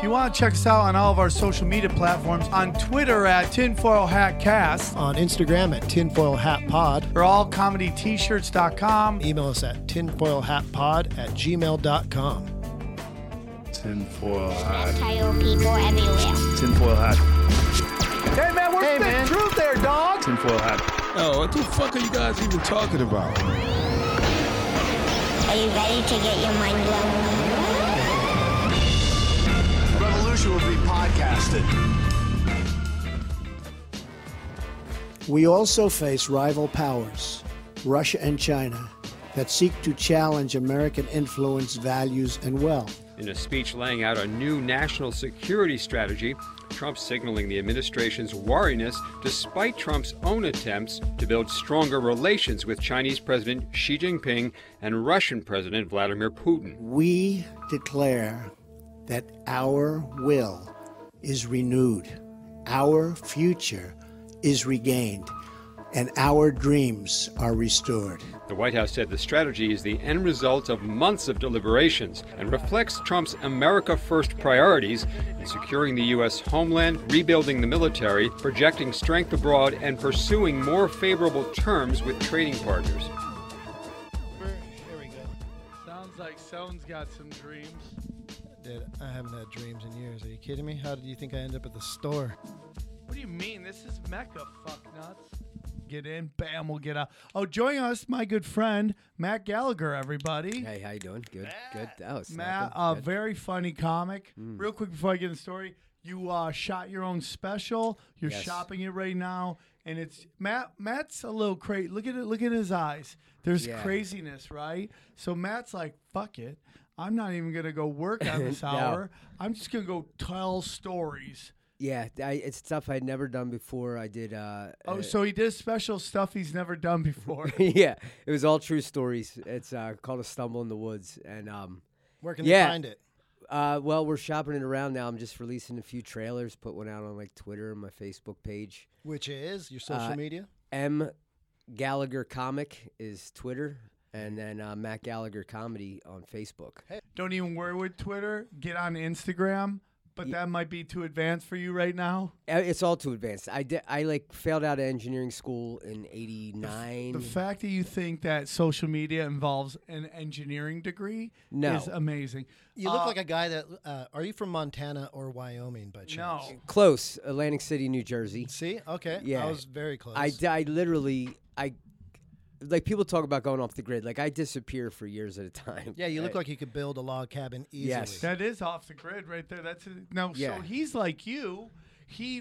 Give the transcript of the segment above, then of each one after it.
you want to check us out on all of our social media platforms, on Twitter at TinfoilHatCast, On Instagram at tinfoilhatpod. or allcomedyt-shirts.com. Email us at tinfoilhatpod@gmail.com. Tinfoil hat. Tire people everywhere. Tinfoil hat. Hey, man, we're spitting truth there, dog. Tinfoil hat. Oh, what the fuck are you guys even talking about? Are you ready to get your mind blown? Revolution will be podcasted. We also face rival powers, Russia and China, that seek to challenge American influence, values, and wealth. In a speech laying out a new national security strategy, Trump signaling the administration's wariness despite Trump's own attempts to build stronger relations with Chinese President Xi Jinping and Russian President Vladimir Putin. We declare that our will is renewed, our future is regained, and our dreams are restored. The White House said the strategy is the end result of months of deliberations and reflects Trump's America First priorities in securing the U.S. homeland, rebuilding the military, projecting strength abroad, and pursuing more favorable terms with trading partners. Here we go. Sounds like someone's got some dreams. Dude, I haven't had dreams in years. Are you kidding me? How did you think I ended up at the store? What do you mean? This is Mecca, fuck nuts. Get in, bam, we'll get out. Oh, join us, my good friend, Matt Gallagher, everybody. Hey, how you doing? Good, good. Oh, it's Matt, good. very funny comic. Real quick before I get in the story, you shot your own special. You're Yes. shopping it right now, and it's Matt's a little crazy. Look at it. Look at his eyes. There's Yeah. craziness, right? So Matt's like, fuck it. I'm not even gonna go work on this No. hour. I'm just gonna go tell stories. Yeah, it's stuff I'd never done before. I did. So he does special stuff he's never done before. Yeah, it was all true stories. It's called A Stumble in the Woods, and Where can Yeah. they find it? well, we're shopping it around now. I'm just releasing a few trailers. Put one out on like Twitter and my Facebook page. Which is your social media? M Gallagher Comic is Twitter, and then Matt Gallagher Comedy on Facebook. Don't even worry with Twitter. Get on Instagram. But that might be too advanced for you right now. It's all too advanced. I like failed out of engineering school in '89. The fact that you think that social media involves an engineering degree is amazing. You look like a guy that. Are you from Montana or Wyoming by chance? No. Close, Atlantic City, New Jersey. See? Okay. Yeah. I was very close. I literally like people talk about going off the grid. Like I disappear for years at a time. Yeah, you look like you could build a log cabin easily. Yes. That is off the grid right there. That's Yeah. So he's like you. He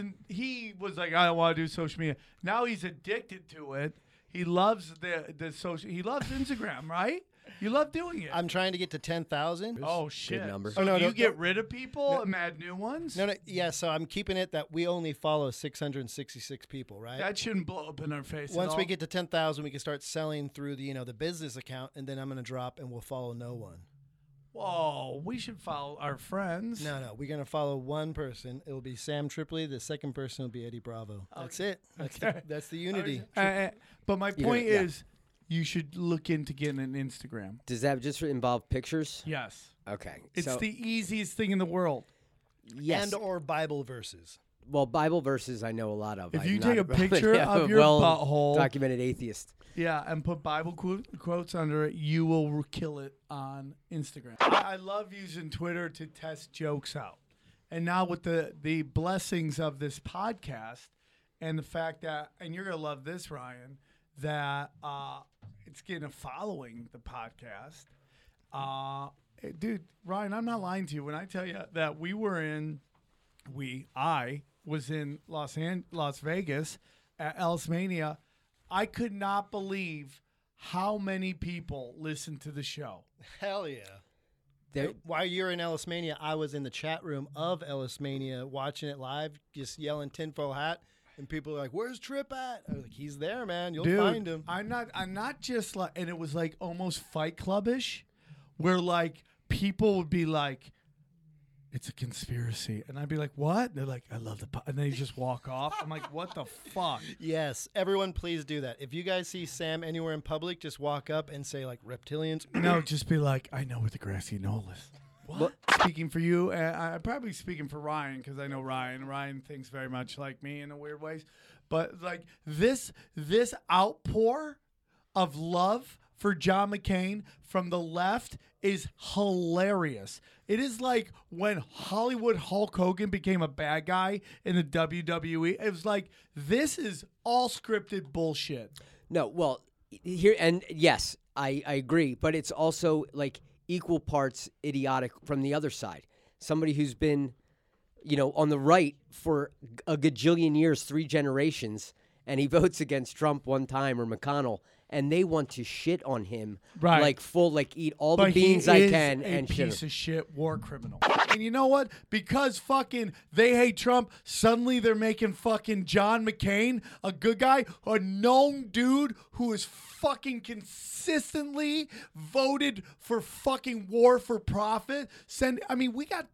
was like, I don't want to do social media. Now he's addicted to it. He loves the social. He loves Instagram, right? You love doing it. I'm trying to get to 10,000. Oh shit! number. So Oh, no, do you no, get no. rid of people and add new ones? No, yeah, so I'm keeping it that we only follow 666 people, right? That shouldn't blow up in our face. Once at we all. get to 10,000, we can start selling through the business account, and then I'm going to drop and we'll follow no one. Whoa, we should follow our friends. No, we're going to follow one person. It will be Sam Tripoli. The second person will be Eddie Bravo. That's it. That's the unity. But my You're point gonna- yeah. is, you should look into getting an Instagram. Does that just involve pictures? Yes. Okay. It's so, the easiest thing in the world. yes. And or Bible verses. Well, Bible verses I know a lot of. If I'm you not take a picture I'm of your butthole- documented atheist. Yeah, and put Bible quotes under it, you will kill it on Instagram. I love using Twitter to test jokes out. And now with the blessings of this podcast and the fact that, and you're going to love this, Ryan, that it's getting a following, the podcast. Dude, Ryan, I'm not lying to you when I tell you that I was in Las Vegas at Ellis Mania. I could not believe how many people listened to the show. Hell yeah. While you're in Ellis Mania, I was in the chat room of Ellis Mania watching it live, just yelling tinfoil hat. And people are like, "Where's Trip at?" I was like, "He's there, man. You'll Dude, find him." I'm not just like, and it was like almost Fight Club-ish, where like people would be like, "It's a conspiracy," and I'd be like, "What?" They're like, "I love the," and then you just walk off. I'm like, "What the fuck?" Yes, everyone, please do that. If you guys see Sam anywhere in public, just walk up and say like reptilians. No, just be like, "I know where the grassy knoll is." Speaking for you, I'm probably speaking for Ryan because I know Ryan. Ryan thinks very much like me in a weird ways. But like this outpour of love for John McCain from the left is hilarious. It is like when Hollywood Hulk Hogan became a bad guy in the WWE. It was like, this is all scripted bullshit. No, well, here, and yes, I agree, but it's also like equal parts idiotic from the other side. Somebody who's been, on the right for a gajillion years, 3 generations, and he votes against Trump one time or McConnell, and they want to shit on him, right? Eat all the beans I can, and shit. Piece of shit war criminal. And you know what? Because fucking they hate Trump, suddenly they're making fucking John McCain a good guy, a known dude who is fucking consistently voted for fucking war for profit. We got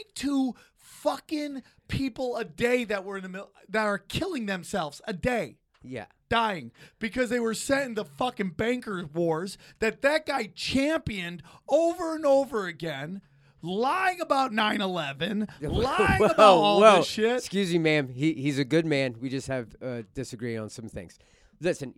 22 fucking people a day that were in the middle that are killing themselves a day. Yeah. Dying because they were sent into fucking banker wars that guy championed over and over again, lying about 9/11, lying about all this shit. Excuse me, ma'am. He's a good man. We just have disagree on some things. Listen.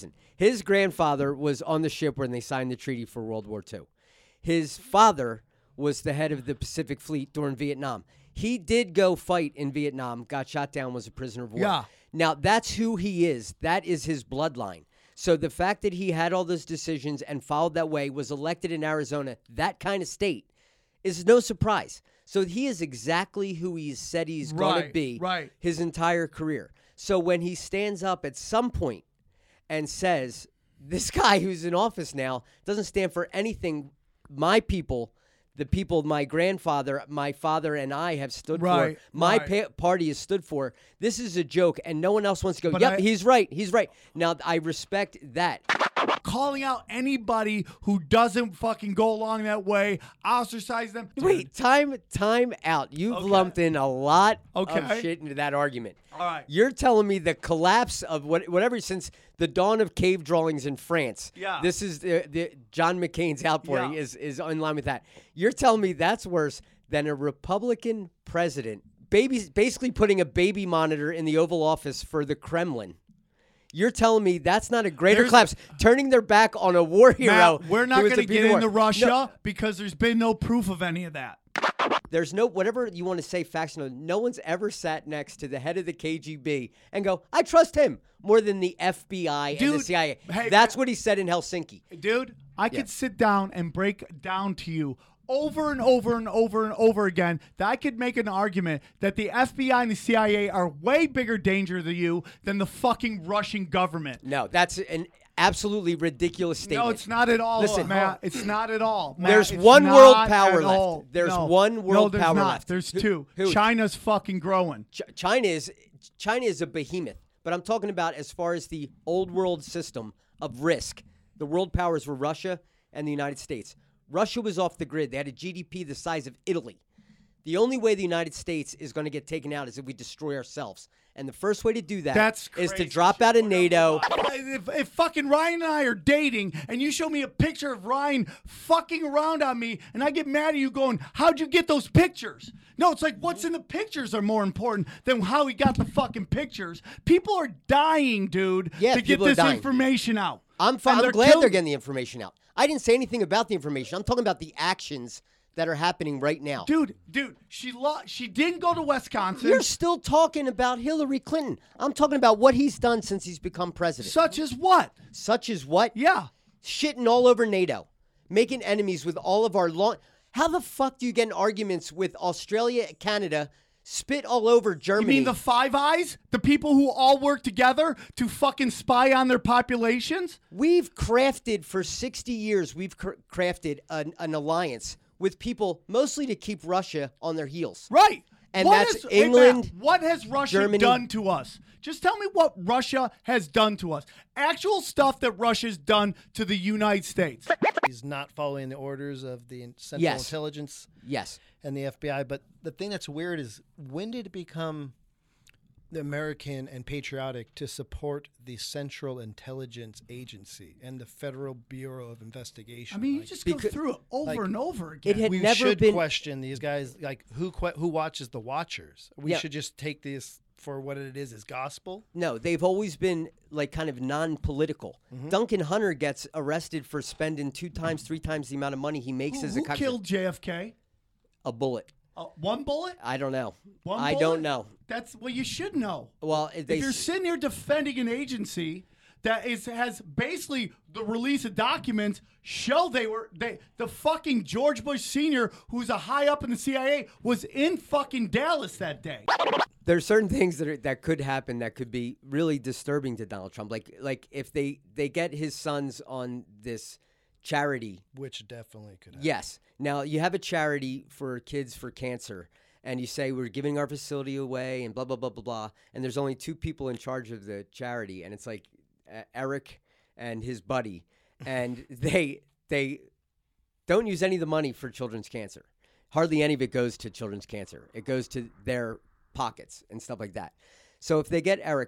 His grandfather was on the ship when they signed the treaty for World War II. His father was the head of the Pacific Fleet during Vietnam. He did go fight in Vietnam, got shot down, was a prisoner of war. Yeah. Now, that's who he is. That is his bloodline. So the fact that he had all those decisions and followed that way, was elected in Arizona, that kind of state, is no surprise. So he is exactly who he said he's going to be his entire career. So when he stands up at some point and says, this guy who's in office now doesn't stand for anything my people, the people my grandfather, my father, and I have stood for, my party has stood for, this is a joke, and no one else wants to go, he's right. Now, I respect that. Calling out anybody who doesn't fucking go along that way, ostracize them. Wait, time out. You've lumped in a lot of shit into that argument. All right. You're telling me the collapse of whatever since the dawn of cave drawings in France. Yeah. This is the John McCain's outpouring is in line with that. You're telling me that's worse than a Republican president basically putting a baby monitor in the Oval Office for the Kremlin. You're telling me that's not a greater collapse, turning their back on a war hero. Matt, we're not going to get into Russia because there's been no proof of any of that. There's no, whatever you want to say, factional, no one's ever sat next to the head of the KGB and go, I trust him more than the FBI and the CIA. Hey, that's what he said in Helsinki. Dude, I could sit down and break down to you over and over and over and over again that I could make an argument that the FBI and the CIA are way bigger danger to you than the fucking Russian government. No, that's an absolutely ridiculous statement. No, it's not at all, Listen, Matt. It's not at all. Matt, there's it's one not world power at left. all. There's no. one world there's power not. left. There's two. Who? China's fucking growing. China is a behemoth. But I'm talking about as far as the old world system of risk. The world powers were Russia and the United States. Russia was off the grid. They had a GDP the size of Italy. The only way the United States is going to get taken out is if we destroy ourselves. And the first way to do that is to drop out of NATO. If fucking Ryan and I are dating and you show me a picture of Ryan fucking around on me and I get mad at you going, how'd you get those pictures? No, it's like what's in the pictures are more important than how he got the fucking pictures. People are dying, dude, to get this information out. I'm glad they're getting the information out. I didn't say anything about the information. I'm talking about the actions that are happening right now. Dude, she didn't go to Wisconsin. You're still talking about Hillary Clinton. I'm talking about what he's done since he's become president. Such as what? Such as what? Yeah. Shitting all over NATO. Making enemies with all of our law. How the fuck do you get in arguments with Australia, Canada, spit all over Germany? You mean the Five Eyes? The people who all work together to fucking spy on their populations? We've crafted for 60 years, crafted an alliance with people mostly to keep Russia on their heels. Right. And that's England. What has Russia Germany done to us? Just tell me what Russia has done to us. Actual stuff that Russia's done to the United States. He's not following the orders of the Central Intelligence and the FBI. But the thing that's weird is when did it become American and patriotic to support the Central Intelligence Agency and the Federal Bureau of Investigation. I mean, you just go through it over and over again. It had we never should been question these guys. Like who watches the Watchers? We should just take this for what it is as gospel. No, they've always been like kind of non-political. Duncan Hunter gets arrested for spending 2 times, 3 times the amount of money he makes as a Who cop. killed JFK? A bullet. One bullet? I don't know. One I bullet? don't know. That's well, you should know. Well, If you're sitting here defending an agency that has basically the release of documents show the fucking George Bush Sr., who's a high up in the CIA, was in fucking Dallas that day. There's certain things that could happen that could be really disturbing to Donald Trump. Like if they get his sons on this charity. Which definitely could happen. Yes. Now, you have a charity for kids for cancer, and you say we're giving our facility away and blah, blah, blah, blah, blah. And there's only 2 people in charge of the charity, and it's like Eric and his buddy. And they don't use any of the money for children's cancer. Hardly any of it goes to children's cancer. It goes to their pockets and stuff like that. So if they get Eric,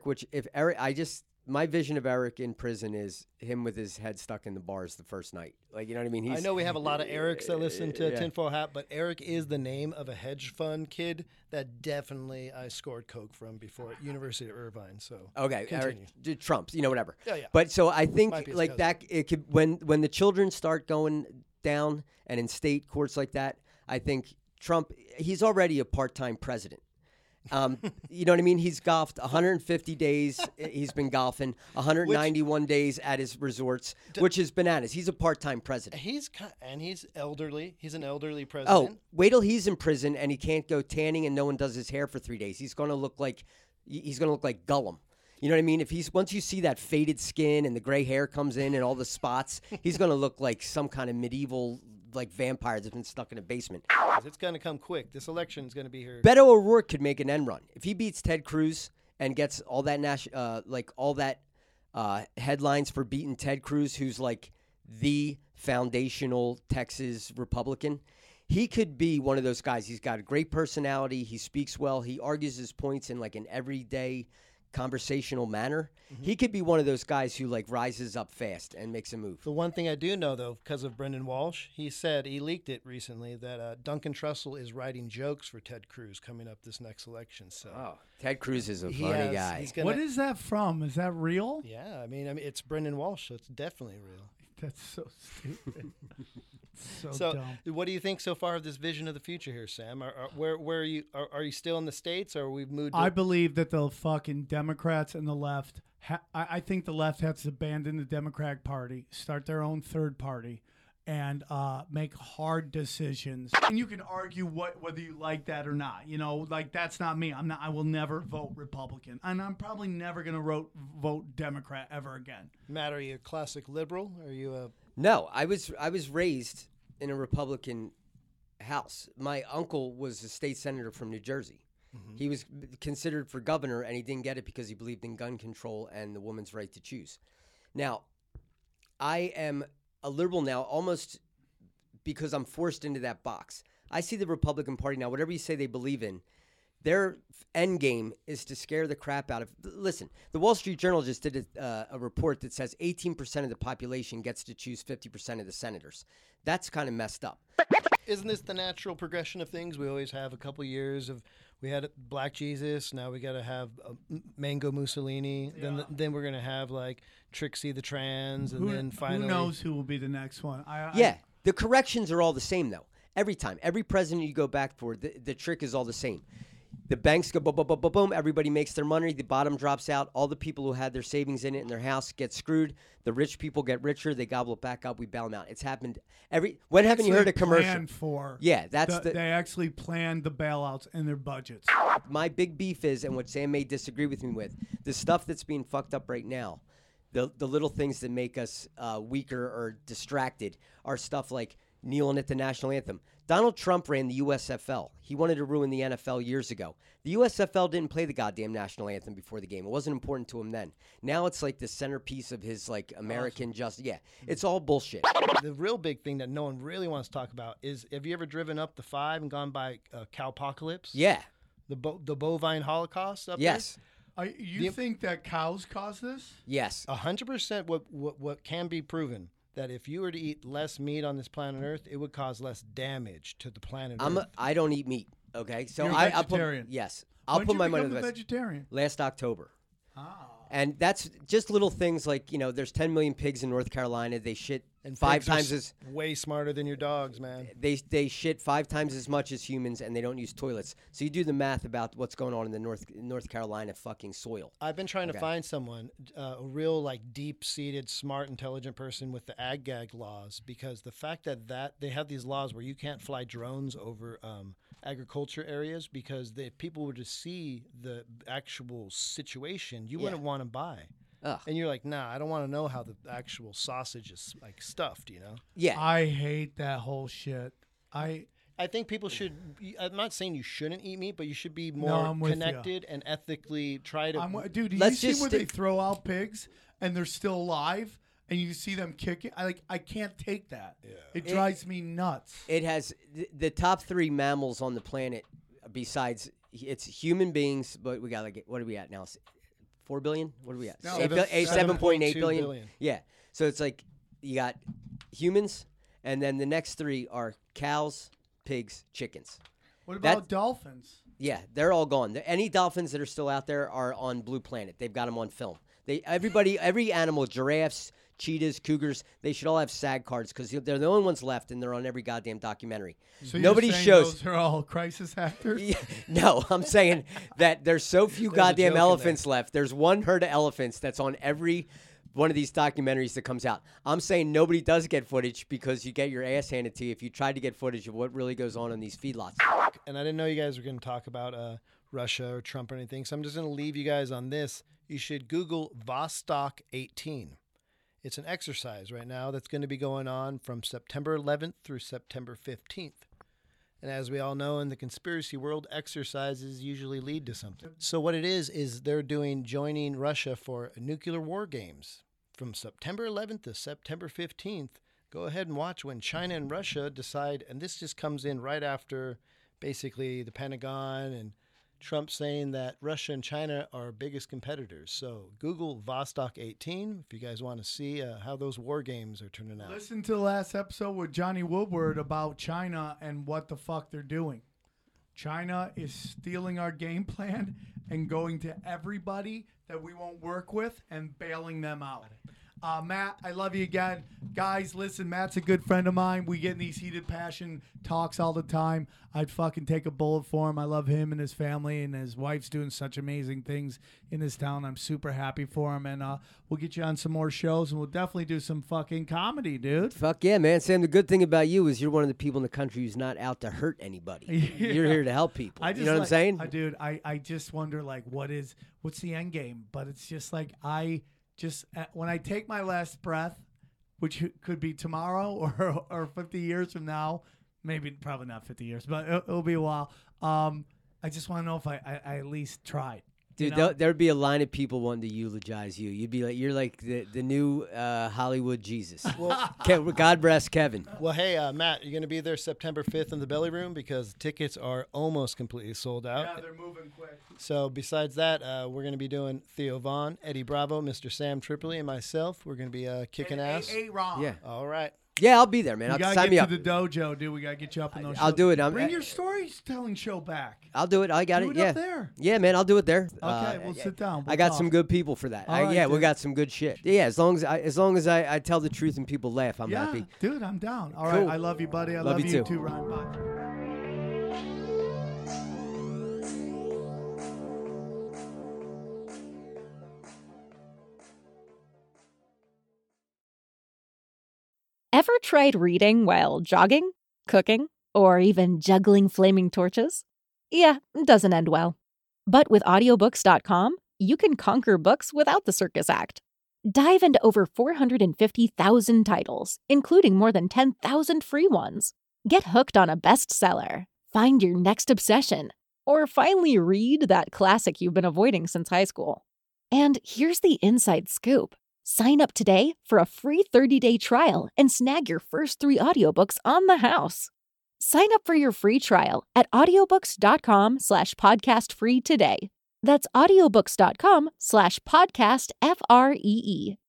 my vision of Eric in prison is him with his head stuck in the bars the first night. Like, you know what I mean? I know we have a lot of Erics that listen to Tinfoil Hat, but Eric is the name of a hedge fund kid that definitely I scored coke from before at University of Irvine. So okay, continue. Eric, Trump's, whatever. Yeah. But so I think like cousin. that it could when the children start going down and in state courts like that, I think Trump, he's already a part-time president. You know what I mean? He's golfed 150 days. He's been golfing 191 days at his resorts, which is bananas. He's a part-time president. He's elderly. He's an elderly president. Oh, wait till he's in prison and he can't go tanning and no one does his hair for 3 days. He's going to look like Gollum. You know what I mean? Once you see that faded skin and the gray hair comes in and all the spots, he's going to look like some kind of medieval vampire that's been stuck in a basement. It's going to come quick. This election is going to be here. Beto O'Rourke could make an end run if he beats Ted Cruz and gets all that headlines for beating Ted Cruz, who's like the foundational Texas Republican. He could be one of those guys. He's got a great personality. He speaks well. He argues his points in like an everyday conversational manner. He could be one of those guys who rises up fast and makes a move. The one thing I do know, though, because of Brendan Walsh, he leaked it recently that Duncan Trussell is writing jokes for Ted Cruz coming up this next election. So Ted Cruz is a funny guy. What is that from? Is that real? Yeah, I mean it's Brendan Walsh, so it's definitely real. That's so stupid. So dumb. what do you think so far of this vision of the future here, Sam? Where are you? Are you still in the States, or we've moved? I believe that the fucking Democrats and the left. I think the left has to abandon the Democratic Party, start their own third party, and make hard decisions. And you can argue whether you like that or not. That's not me. I will never vote Republican, and I'm probably never gonna vote Democrat ever again. Matt, are you a classic liberal? Are you a No, I was raised in a Republican house. My uncle was a state senator from New Jersey. He was considered for governor, and he didn't get it because he believed in gun control and the woman's right to choose. Now, I am a liberal now almost because I'm forced into that box. I see the Republican Party now, whatever you say they believe in, their end game is to scare the crap out of. Listen, the Wall Street Journal just did a report that says 18% of the population gets to choose 50% of the senators. That's kind of messed up. Isn't this the natural progression of things? We always have a couple years of we had Black Jesus. Now we got to have Mango Mussolini. Yeah. Then we're gonna have Trixie the Trans, and then finally who knows who will be the next one? The corrections are all the same though. Every time, every president you go back for, the trick is all the same. The banks go boom, boom, boom, boom, boom. Everybody makes their money. The bottom drops out. All the people who had their savings in it in their house get screwed. The rich people get richer. They gobble it back up. We bail them out. It's happened when haven't you heard a commercial? They actually planned the bailouts in their budgets. My big beef is, and what Sam may disagree with me with, the stuff that's being fucked up right now, the little things that make us weaker or distracted are stuff like kneeling at the national anthem. Donald Trump ran the USFL. He wanted to ruin the NFL years ago. The USFL didn't play the goddamn national anthem before the game. It wasn't important to him then. Now it's like the centerpiece of his American justice. Yeah, it's all bullshit. The real big thing that no one really wants to talk about is, have you ever driven up the 5 and gone by Cowpocalypse? Yeah. The bovine Holocaust up yes. there? You think that cows cause this? Yes. 100%. What can be proven that if you were to eat less meat on this planet Earth, it would cause less damage to the planet Earth. I don't eat meat. Okay, so You're a vegetarian. I'll When'd put you my money become on a the vegetarian? last October. Oh. And that's just little things like, there's 10 million pigs in North Carolina. They shit And 5 pigs are times as way smarter than your dogs, man. they shit 5 times as much as humans, and they don't use toilets. So you do the math about what's going on in the North Carolina fucking soil. I've been trying to find someone, a real like deep-seated, smart, intelligent person with the ag-gag laws, because the fact that they have these laws where you can't fly drones over agriculture areas, because if people were to see the actual situation, you wouldn't want to buy. Ugh. And you're like, nah, I don't want to know how the actual sausage is like stuffed, Yeah. I hate that whole shit. I think people should. I'm not saying you shouldn't eat meat, but you should be more connected and ethically try to. Dude, do you see where they throw out pigs and they're still alive, and you see them kicking? I can't take that. Yeah. It drives me nuts. It has the top 3 mammals on the planet. Besides, it's human beings, but we got like, what are we at now? 4 billion? What are we at? No, 7.8 billion. billion. Yeah. So it's like you got humans, and then the next 3 are cows, pigs, chickens. What about dolphins? Yeah, they're all gone. Any dolphins that are still out there are on Blue Planet. They've got them on film. Every animal, giraffes, cheetahs, cougars, they should all have SAG cards because they're the only ones left, and they're on every goddamn documentary. So nobody you're saying shows. Those are all crisis actors. Yeah, no, I'm saying that there's so few goddamn elephants left. There's one herd of elephants that's on every one of these documentaries that comes out. I'm saying nobody does get footage because you get your ass handed to you if you try to get footage of what really goes on in these feedlots. And I didn't know you guys were going to talk about Russia or Trump or anything, so I'm just going to leave you guys on this. You should Google Vostok 18. It's an exercise right now that's going to be going on from September 11th through September 15th. And as we all know in the conspiracy world, exercises usually lead to something. So what it is they're joining Russia for nuclear war games. From September 11th to September 15th, go ahead and watch when China and Russia decide, and this just comes in right after basically the Pentagon and Trump saying that Russia and China are our biggest competitors. So Google Vostok 18 if you guys want to see how those war games are turning out. Listen to the last episode with Johnny Woodward about China and what the fuck they're doing. China is stealing our game plan and going to everybody that we won't work with and bailing them out. Matt, I love you again. Guys, listen, Matt's a good friend of mine. We get in these heated passion talks all the time. I'd fucking take a bullet for him. I love him and his family, and his wife's doing such amazing things in this town. I'm super happy for him, and we'll get you on some more shows, and we'll definitely do some fucking comedy, dude. Fuck yeah, man. Sam, the good thing about you is you're one of the people in the country who's not out to hurt anybody. Yeah. You're here to help people. You know what I'm saying? Dude, I just wonder, like, what's the end game? But it's just like, when I take my last breath, which could be tomorrow or 50 years from now, probably not 50 years, but it'll be a while. I just want to know if I at least tried. Dude, there'd be a line of people wanting to eulogize you. You'd be like, you're like the new Hollywood Jesus. Well, God bless Kevin. Well, hey, Matt, you're going to be there September 5th in the Belly Room because tickets are almost completely sold out. Yeah, they're moving quick. So besides that, we're going to be doing Theo Vaughn, Eddie Bravo, Mr. Sam Tripoli, and myself. We're going to be kicking ass. Hey, Ron. Yeah. All right. Yeah, I'll be there, man. We gotta sign me get up. to the dojo, dude. We gotta get you up in those. I'll shows. do it. Bring your storytelling show back. I'll do it. I got do it. it Yeah. up there. Yeah, man. I'll do it there. Okay, we'll sit down. I got some good people for that. All right, we dude. got some good shit. Yeah, as long as I tell the truth and people laugh, I'm happy. Dude, I'm down. All Cool. right, I love you, buddy. I Love you you too. too, Ryan. Bye. Ever tried reading while jogging, cooking, or even juggling flaming torches? Yeah, it doesn't end well. But with audiobooks.com, you can conquer books without the circus act. Dive into over 450,000 titles, including more than 10,000 free ones. Get hooked on a bestseller, find your next obsession, or finally read that classic you've been avoiding since high school. And here's the inside scoop. Sign up today for a free 30-day trial and snag your first 3 audiobooks on the house. Sign up for your free trial at audiobooks.com/podcastfree today. That's audiobooks.com/podcast FREE.